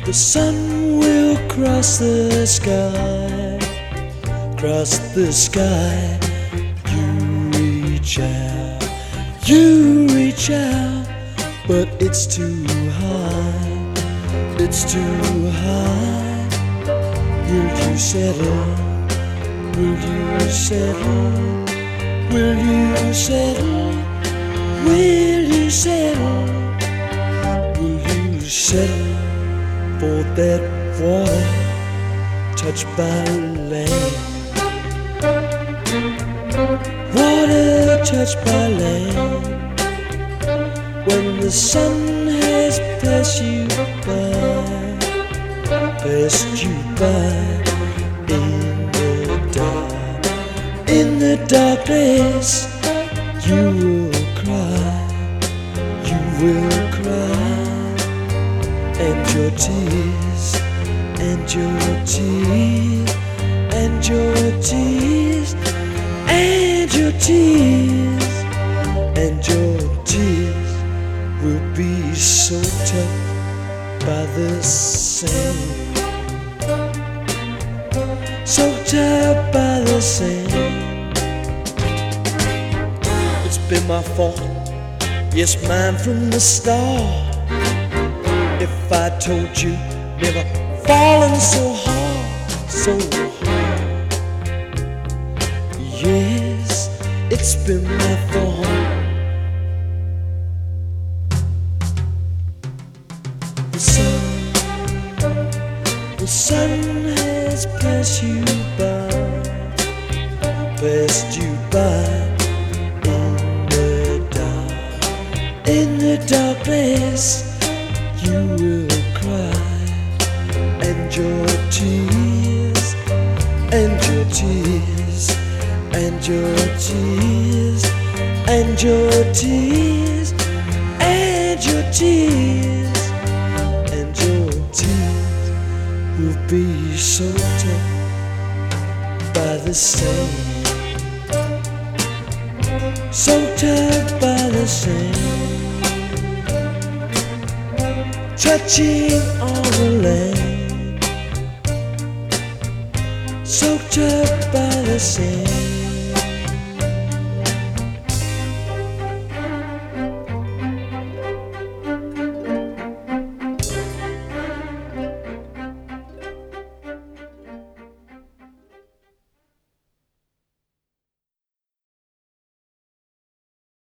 The sun will cross the sky, cross the sky. You reach out, but it's too high, it's too high. Will you settle? Will you settle? Will you settle? Will you settle? Will you settle for that water touched by land? Water touched by land. When the sun has passed you by, passed you by in the darkness, you will cry, you will cry, and your tears, and your tears, and your tears, and your tears, and your tears will be so tough by the sand, so tough by the sand. It's been my fault, yes, mine from the start. If I told you never fallen so hard, so hard. Yes, it's been my fault. The sun has passed you by, passed you by in the darkness. You will cry, and your tears, and your tears, and your tears, and your tears, and your tears, and your tears will be so tough by the sand, so tough by the sand, touching all the land, so tough by the sand.